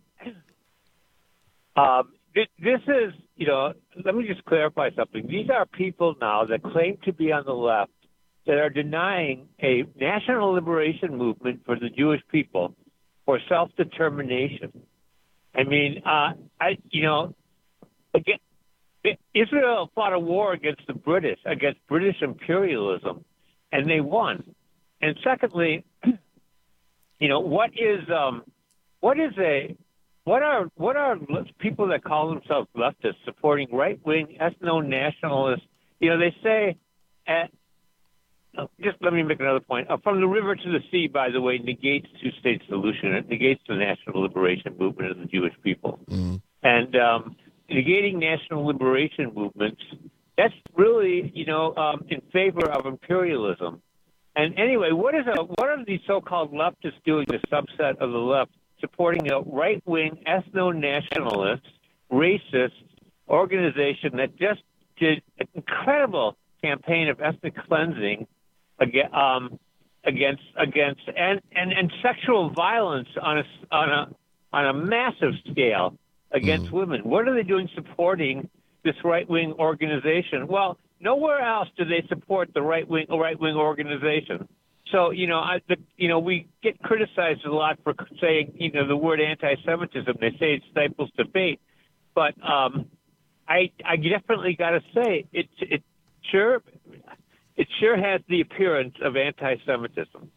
um, this, this is, you know, let me just clarify something. These are people now that claim to be on the left that are denying a national liberation movement for the Jewish people for self-determination. I mean, uh, I, you know, again, Israel fought a war against the British, against British imperialism, and they won. And secondly, you know, what is um, what is a what are what are people that call themselves leftists supporting right-wing ethno-nationalists? You know, they say at just let me make another point. Uh, from the river to the sea, by the way, negates two-state solution. It negates the national liberation movement of the Jewish people. Mm. And um, negating national liberation movements, that's really, you know, um, in favor of imperialism. And anyway, what is a what are these so-called leftists doing, the subset of the left, supporting a right-wing ethno-nationalist, racist organization that just did an incredible campaign of ethnic cleansing against um, against against and, and, and sexual violence on a on a on a massive scale against mm. women. What are they doing supporting this right wing organization? Well, nowhere else do they support the right wing right wing organization. So you know, I the, you know we get criticized a lot for saying you know the word anti-Semitism. They say it stifles debate, but um, I I definitely got to say it it sure. It sure has the appearance of anti-Semitism.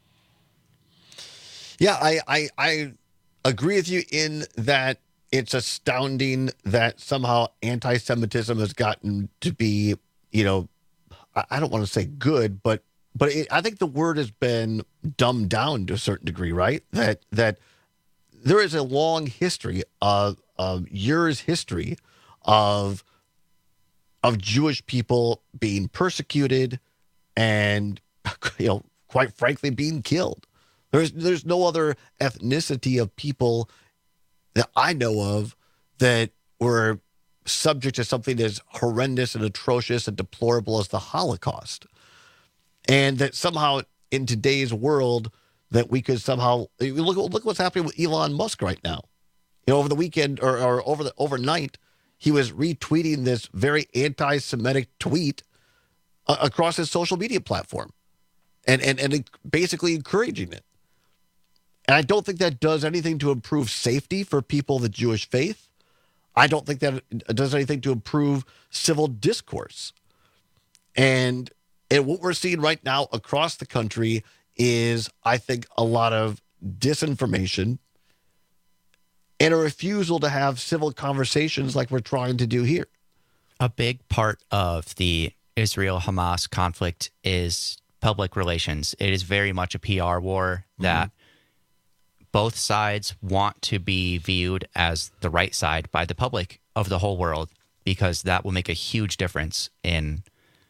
Yeah, I, I I agree with you in that it's astounding that somehow anti-Semitism has gotten to be, you know, I, I don't want to say good, but but it, I think the word has been dumbed down to a certain degree, right? That that there is a long history of, of years history of of Jewish people being persecuted and, you know, quite frankly, being killed. There's there's no other ethnicity of people that I know of that were subject to something as horrendous and atrocious and deplorable as the Holocaust. And that somehow in today's world that we could somehow look look what's happening with Elon Musk right now. You know, over the weekend or, or over the overnight, he was retweeting this very anti-Semitic tweet uh, across his social media platform and, and, and basically encouraging it. And I don't think that does anything to improve safety for people of the Jewish faith. I don't think that it does anything to improve civil discourse. And, and what we're seeing right now across the country is, I think, a lot of disinformation and a refusal to have civil conversations like we're trying to do here. A big part of the Israel-Hamas conflict is public relations. It is very much a P R war that mm-hmm. both sides want to be viewed as the right side by the public of the whole world, because that will make a huge difference in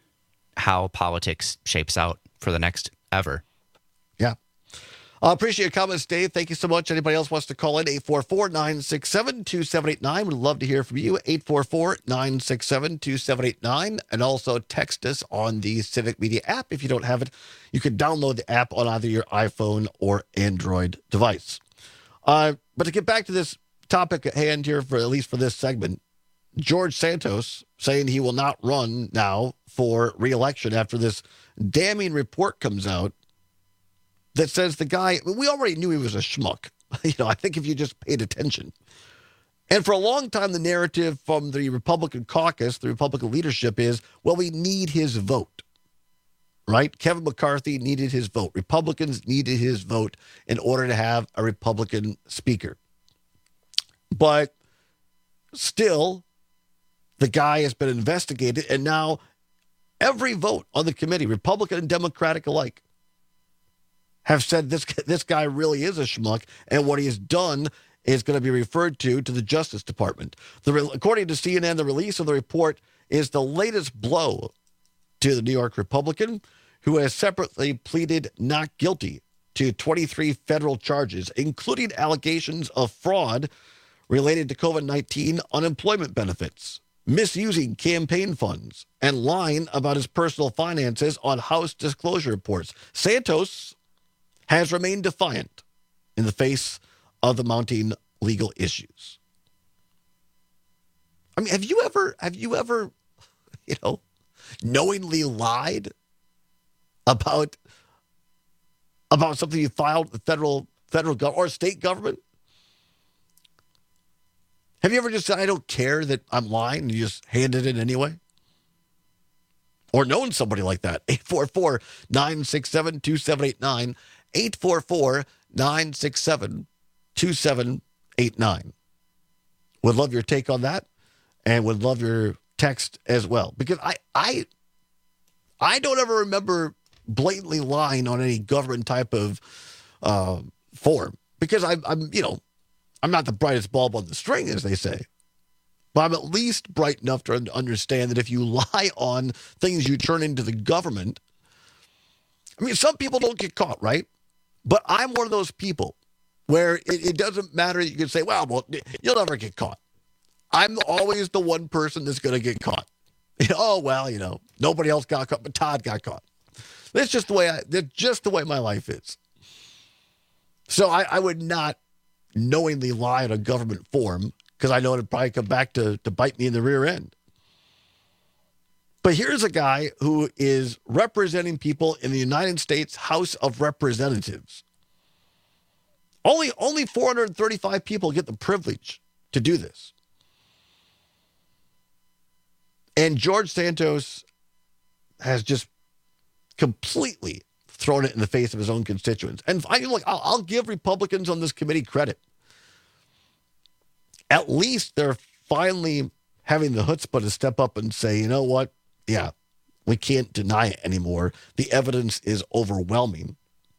how politics shapes out for the next ever. Yeah. I uh, appreciate your comments, Dave. Thank you so much. Anybody else wants to call in, eight four four, nine six seven, two seven eight nine. We'd love to hear from you, eight four four, nine six seven, two seven eight nine. And also text us on the Civic Media app. If you don't have it, you can download the app on either your iPhone or Android device. Uh, but to get back to this topic at hand here, for at least for this segment, George Santos saying he will not run now for re-election after this damning report comes out that says the guy, we already knew he was a schmuck. You know, I think if you just paid attention. And for a long time, the narrative from the Republican caucus, the Republican leadership is, well, we need his vote. Right? Kevin McCarthy needed his vote. Republicans needed his vote in order to have a Republican speaker. But still, the guy has been investigated, and now every vote on the committee, Republican and Democratic alike, have said this, this guy really is a schmuck, and what he has done is going to be referred to to the Justice Department. The, according to C N N, the release of the report is the latest blow to the New York Republican, who has separately pleaded not guilty to twenty-three federal charges, including allegations of fraud related to COVID nineteen unemployment benefits, misusing campaign funds, and lying about his personal finances on House disclosure reports. Santos has remained defiant in the face of the mounting legal issues. I mean, have you ever, have you ever, you know, knowingly lied about about something you filed with the federal federal government or state government? Have you ever just said, I don't care that I'm lying, and you just handed it anyway? Or known somebody like that? eight four four, nine six seven, two seven eight nine. eight four four, nine six seven, two seven eight nine. Would love your take on that, and would love your text as well. Because I I I don't ever remember blatantly lying on any government type of uh, form. Because I'm, I'm, you know, I'm not the brightest bulb on the string, as they say. But I'm at least bright enough to understand that if you lie on things you turn into the government, I mean, some people don't get caught, right? But I'm one of those people where it, it doesn't matter. You can say, well, well, you'll never get caught. I'm always the one person that's going to get caught. Oh, well, you know, nobody else got caught, but Todd got caught. That's just the way I, that's just the way my life is. So I, I would not knowingly lie in a government form because I know it'd probably come back to, to bite me in the rear end. But here's a guy who is representing people in the United States House of Representatives. Only, only four hundred thirty-five people get the privilege to do this. And George Santos has just completely thrown it in the face of his own constituents. And I look, I'll, I'll give Republicans on this committee credit. At least they're finally having the chutzpah to step up and say, you know what? Yeah, we can't deny it anymore. The evidence is overwhelming.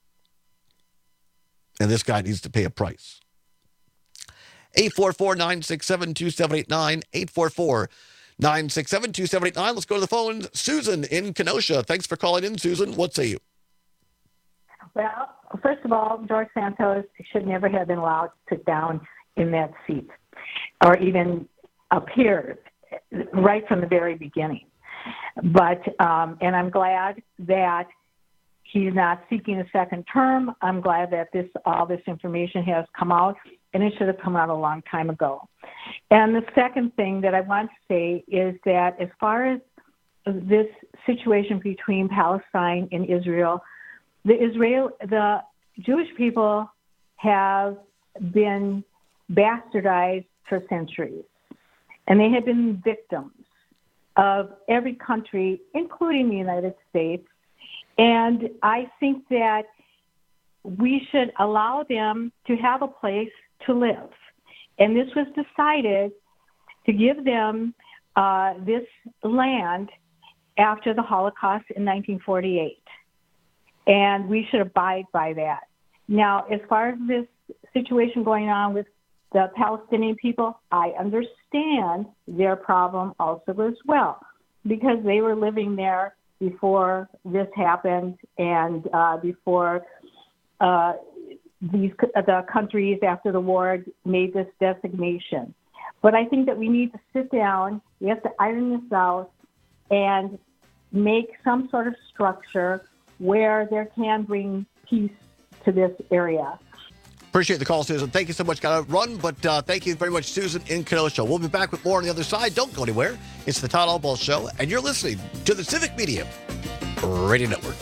And this guy needs to pay a price. eight four four, nine six seven, two seven eight nine. eight four four, nine six seven, two seven eight nine. Let's go to the phone. Susan in Kenosha. Thanks for calling in, Susan. What say you? Well, first of all, George Santos should never have been allowed to sit down in that seat or even appear right from the very beginning. But, um, and I'm glad that he's not seeking a second term. I'm glad that this all this information has come out, and it should have come out a long time ago. And the second thing that I want to say is that as far as this situation between Palestine and Israel, the Israel, the Jewish people have been bastardized for centuries, and they have been victims of every country, including the United States. And I think that we should allow them to have a place to live. And this was decided to give them uh, this land after the Holocaust in nineteen forty-eight. And we should abide by that. Now, as far as this situation going on with the Palestinian people, I understand their problem also as well, because they were living there before this happened and uh, before uh, these the countries after the war made this designation. But I think that we need to sit down, we have to iron this out and make some sort of structure where there can bring peace to this area. Appreciate the call, Susan. Thank you so much. Got to run, but uh, thank you very much, Susan in Kenosha. We'll be back with more on the other side. Don't go anywhere. It's the Todd Albaugh Show, and you're listening to the Civic Media Radio Network.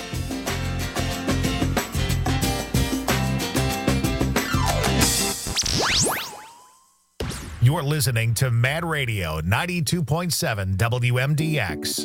You're listening to Mad Radio ninety-two point seven W M D X.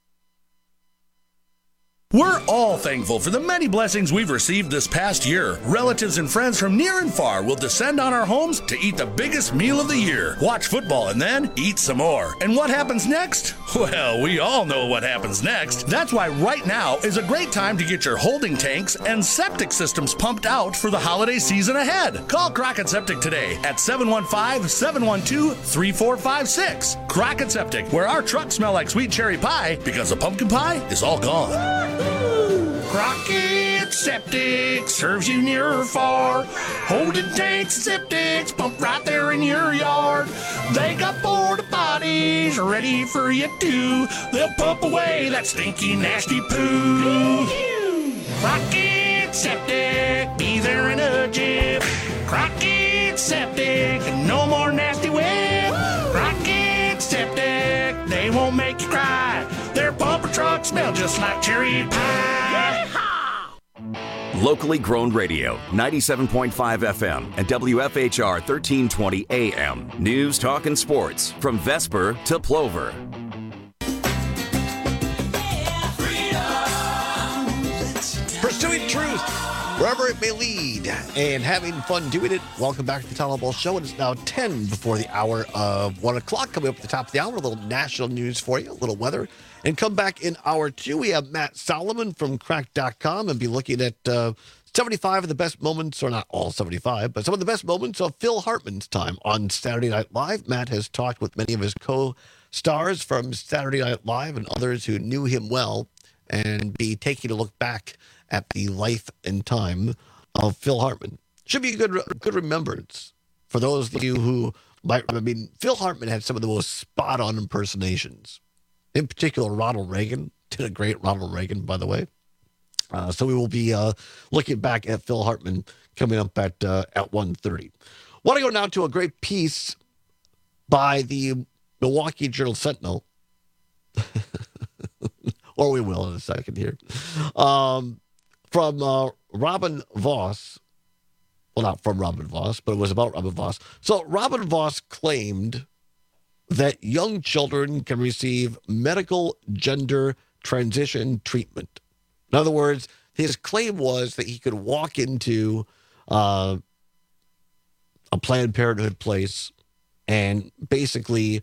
We're all thankful for the many blessings we've received this past year. Relatives and friends from near and far will descend on our homes to eat the biggest meal of the year, watch football, and then eat some more. And what happens next? Well, we all know what happens next. That's why right now is a great time to get your holding tanks and septic systems pumped out for the holiday season ahead. Call Crockett Septic today at seven one five, seven one two, three four five six. Crockett Septic, where our trucks smell like sweet cherry pie because the pumpkin pie is all gone. Crockett Septic serves you near or far. Holding tanks and septics pumped right there in your yard. They got porta potties ready for you too. They'll pump away that stinky, nasty poo. Crockett Septic, be there in a jiff. Crockett Septic, no more nasty whip. Crockett Septic, they won't make you cry. Their pumper trucks smell just like cherry pie. Locally grown radio, ninety-seven point five F M and W F H R thirteen twenty A M. News, talk, and sports from Vesper to Plover. Pursuing truth wherever it may lead and having fun doing it. Welcome back to the Todd Albaugh Show. And it's now ten before the hour of one o'clock. Coming up at the top of the hour, a little national news for you, a little weather. And come back in hour two, we have Matt Solomon from crack dot com and be looking at uh, seventy-five of the best moments, or not all seventy-five, but some of the best moments of Phil Hartman's time on Saturday Night Live. Matt has talked with many of his co-stars from Saturday Night Live and others who knew him well and be taking a look back at the life and time of Phil Hartman. Should be a good, good remembrance for those of you who might. I mean, Phil Hartman had some of the most spot-on impersonations. In particular, Ronald Reagan did a great Ronald Reagan, by the way. Uh, so we will be uh, looking back at Phil Hartman coming up at uh, at one thirty. Want to go now to a great piece by the Milwaukee Journal Sentinel, or we will in a second here, um, from uh, Robin Voss. Well, not from Robin Voss, but it was about Robin Voss. So Robin Voss claimed that young children can receive medical gender transition treatment. In other words, his claim was that he could walk into uh, a Planned Parenthood place and basically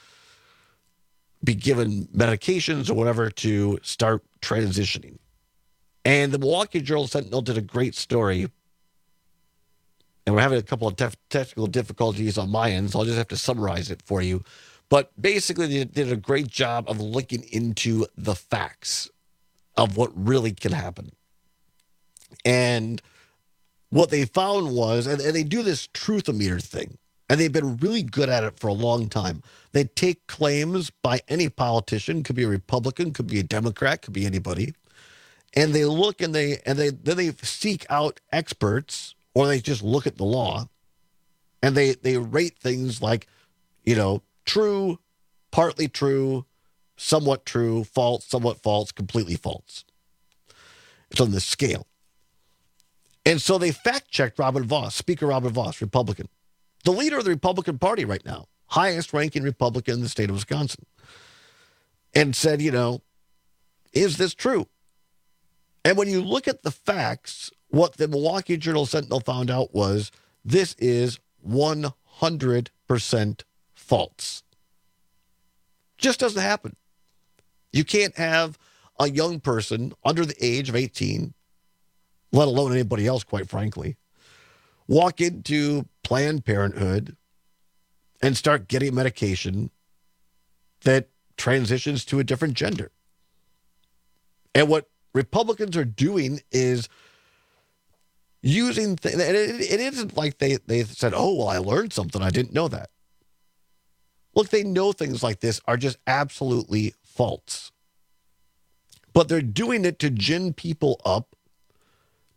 be given medications or whatever to start transitioning. And the Milwaukee Journal Sentinel did a great story. And we're having a couple of tef- technical difficulties on my end, so I'll just have to summarize it for you. But basically, they did a great job of looking into the facts of what really can happen. And what they found was, and, and they do this truth-o-meter thing, and they've been really good at it for a long time. They take claims by any politician, could be a Republican, could be a Democrat, could be anybody, and they look and they and they then they seek out experts, or they just look at the law, and they, they rate things like, you know, true, partly true, somewhat true, false, somewhat false, completely false. It's on this scale. And so they fact-checked Robin Voss, Speaker Robin Voss, Republican, the leader of the Republican Party right now, highest-ranking Republican in the state of Wisconsin, and said, you know, is this true? And when you look at the facts, what the Milwaukee Journal Sentinel found out was this is one hundred percent false. Just doesn't happen. You can't have a young person under the age of eighteen, let alone anybody else, quite frankly, walk into Planned Parenthood and start getting medication that transitions to a different gender. And what Republicans are doing is using things, and it, it isn't like they, they said, oh, well, I learned something. I didn't know that. Look, they know things like this are just absolutely false. But they're doing it to gin people up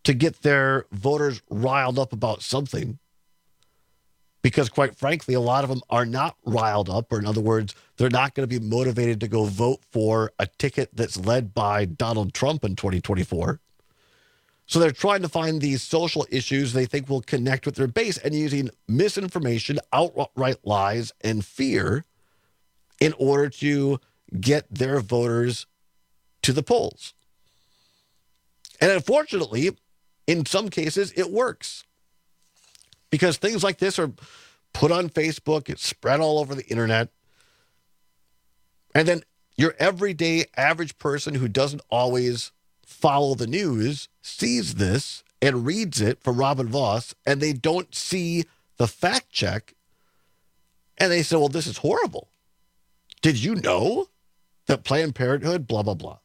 to get their voters riled up about something. Because quite frankly, a lot of them are not riled up, or in other words, they're not going to be motivated to go vote for a ticket that's led by Donald Trump in twenty twenty-four. So they're trying to find these social issues they think will connect with their base and using misinformation, outright lies, and fear in order to get their voters to the polls. And unfortunately, in some cases, it works. Because things like this are put on Facebook, it's spread all over the internet. And then your everyday average person who doesn't always follow the news sees this and reads it from Robin Voss, and they don't see the fact check. And they say, well, this is horrible. Did you know that Planned Parenthood, blah, blah, blah.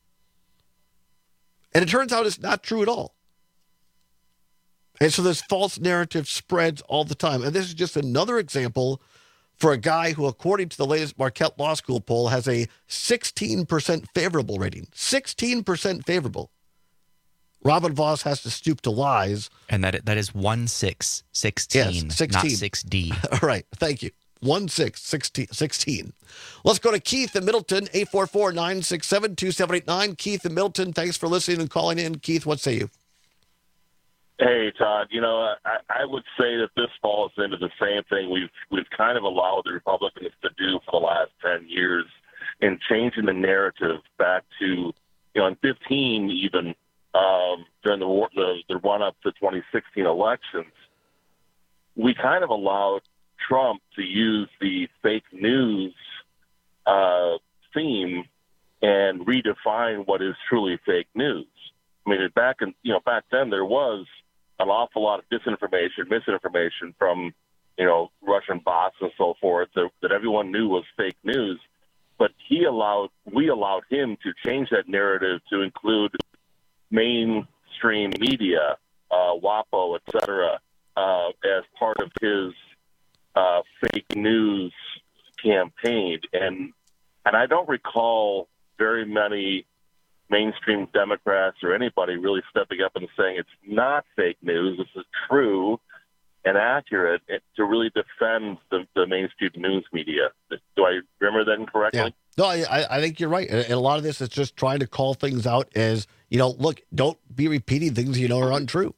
And it turns out it's not true at all. And so this false narrative spreads all the time. And this is just another example for a guy who, according to the latest Marquette Law School poll, has a sixteen percent favorable rating. sixteen percent favorable. Robin Voss has to stoop to lies. And that that is one six sixteen, yes, sixteen. not six D. All right, thank you. one six sixteen. Let's go to Keith in Middleton, eight four four, nine six seven, two seven eight nine. Keith in Middleton, thanks for listening and calling in. Keith, what say you? Hey, Todd, you know, I, I would say that this falls into the same thing we've we've kind of allowed the Republicans to do for the last ten years in changing the narrative back to, you know, in fifteen even, um, during the, war, the, the run-up to twenty sixteen elections, we kind of allowed Trump to use the fake news uh, theme and redefine what is truly fake news. I mean, back in, you know, back then there was an awful lot of disinformation, misinformation from, you know, Russian bots and so forth that, that everyone knew was fake news. But he allowed, we allowed him to change that narrative to include mainstream media, uh, WAPO, et cetera, uh, as part of his uh, fake news campaign. And and I don't recall very many mainstream Democrats or anybody really stepping up and saying it's not fake news, this is true and accurate, to really defend the, the mainstream news media. Do I remember that incorrectly? Yeah. No, I, I think you're right. And a lot of this is just trying to call things out as, you know, look, don't be repeating things you know are untrue.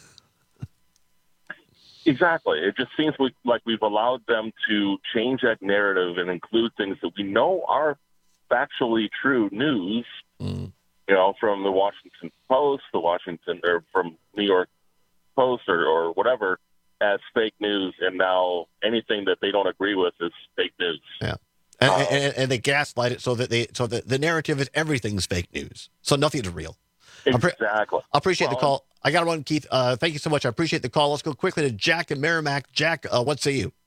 Exactly. It just seems like we've allowed them to change that narrative and include things that we know are factually true news, mm. you know, from the Washington Post, the Washington, or from New York Post, or, or whatever, as fake news, and now anything that they don't agree with is fake news. Yeah, and, uh, and, and they gaslight it so that they so that the narrative is everything's fake news, so nothing's real. Exactly. I appreciate well, the call. I got to run, Keith. Uh, thank you so much. I appreciate the call. Let's go quickly to Jack and Merrimack. Jack, uh, what say you?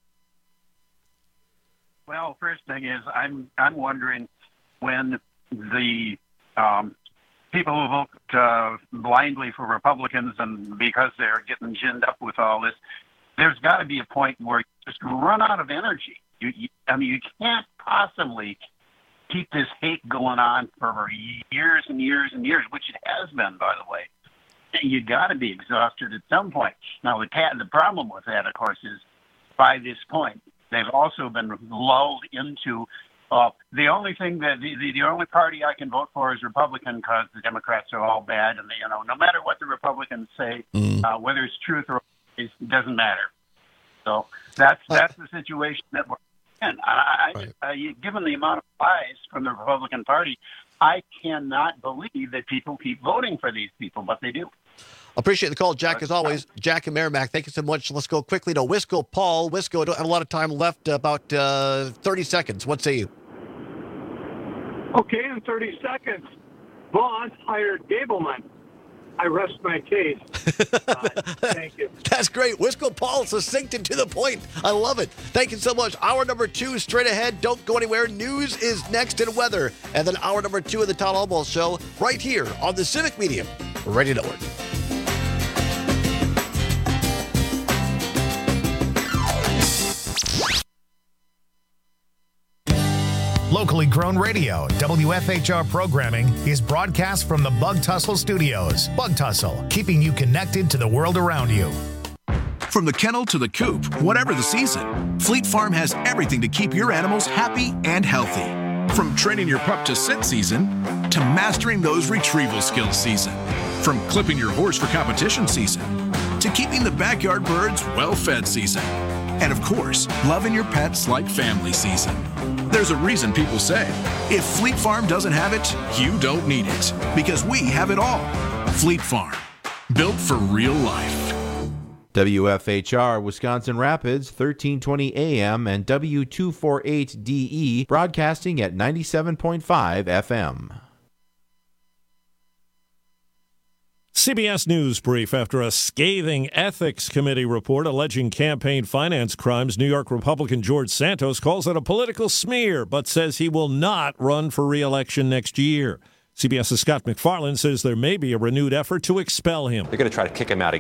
Well, first thing is, I'm I'm wondering when the um, people who vote uh, blindly for Republicans, and because they're getting ginned up with all this, there's got to be a point where you just run out of energy. You, you, I mean, you can't possibly keep this hate going on for years and years and years, which it has been, by the way. You got to be exhausted at some point. Now, the, the problem with that, of course, is by this point, they've also been lulled into uh, the only thing that the, the, the only party I can vote for is Republican because the Democrats are all bad, and they, you know, no matter what the Republicans say, mm. uh, whether it's truth or it doesn't matter. So that's that's the situation that we're in. I, right. I, I, given the amount of lies from the Republican Party, I cannot believe that people keep voting for these people, but they do. Appreciate the call, Jack, as always. Jack and Merrimack, thank you so much. Let's go quickly to Wisco. Paul, Wisco, I don't have a lot of time left, about uh, thirty seconds. What say you? Okay, in thirty seconds, Vaughn hired Gableman. I rest my case. Uh, thank you. That's great. Wisco Paul, succinct and to the point. I love it. Thank you so much. Hour number two, straight ahead. Don't go anywhere. News is next in weather. And then hour number two of the Todd Almost Show right here on the Civic Medium Radio Network. Locally grown radio, W F H R programming is broadcast from the Bug Tussle Studios. Bug Tussle, keeping you connected to the world around you. From the kennel to the coop, whatever the season, Fleet Farm has everything to keep your animals happy and healthy. From training your pup to sit season, to mastering those retrieval skills season. From clipping your horse for competition season, to keeping the backyard birds well-fed season. And of course, loving your pets like family season. There's a reason people say, if Fleet Farm doesn't have it, you don't need it. Because we have it all. Fleet Farm, built for real life. W F H R Wisconsin Rapids, thirteen twenty A M and W two forty-eight D E, broadcasting at ninety-seven point five F M. C B S News brief. After a scathing ethics committee report alleging campaign finance crimes, New York Republican George Santos calls it a political smear, but says he will not run for re-election next year. CBS's Scott McFarland says there may be a renewed effort to expel him. They're going to try to kick him out again.